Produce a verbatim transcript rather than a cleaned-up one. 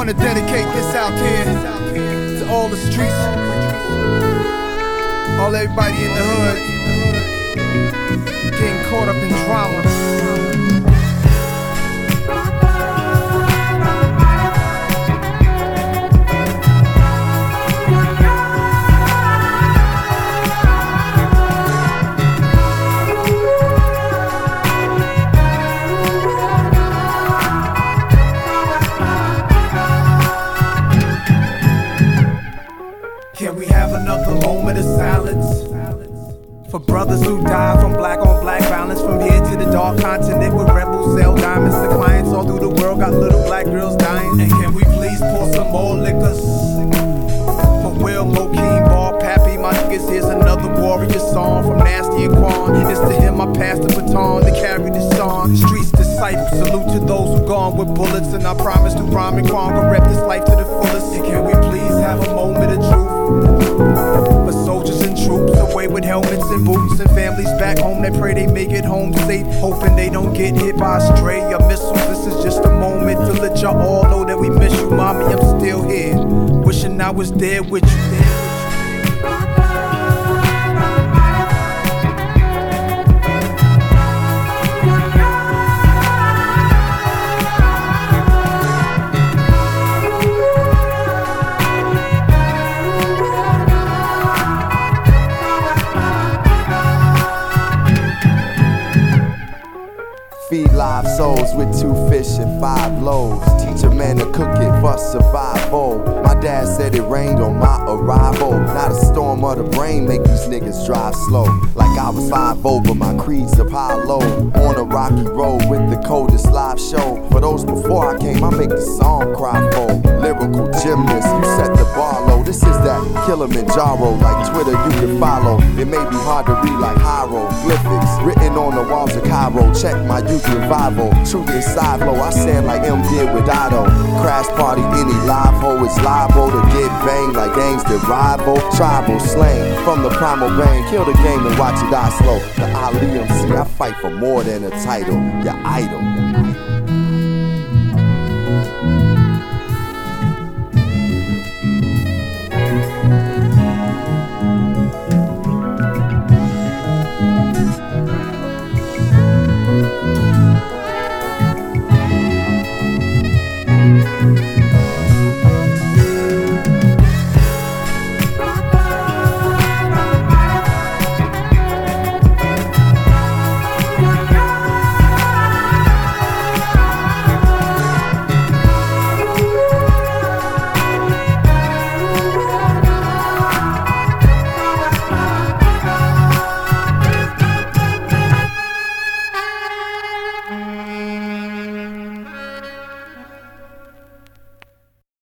wanna dedicate this out here to all the streets, all everybody in the hood, getting caught up in drama. Can we have another moment of silence for brothers who died from black on black violence? From here to the dark continent where rebels sell diamonds to clients all through the world, got little black girls dying. And can we please pour some more liquors for Will, Mokeem, Ball, Pappy, my niggas? Here's another warrior song from Nasty and Quan. It's to him I pass the baton to carry this song. Streets disciples, salute to those who gone with bullets, and I promise to rhyme and conquer, rep this life to the fullest. And can we please have a moment of truth for soldiers and troops away with helmets and boots, and families back home that pray they make it home safe, hoping they don't get hit by a stray or missiles. This is just a moment to let y'all all know that we miss you, mommy. I'm still here, wishing I was there with you. Feed live souls with two fish and five loaves. Teach a man to cook it for survival. My dad said it rained on my arrival. Not a storm of the brain make these niggas drive slow. Like I was five over, my creed's Apollo. On a rocky road with the coldest live show. For those before I came, I make the song cry for. Lyrical gymnast, you set the bar low. This is that Kilimanjaro, like Twitter you can follow. It may be hard to read like hieroglyphics written on the walls of Cairo. Check my youth revival. Truth inside flow, I stand like M did with Otto. Crash party, any live hoe is liable to get banged like gangs that rival. Tribal slang from the primal brain. Kill the game and watch it die slow. The Ali M C, I fight for more than a title. Your idol.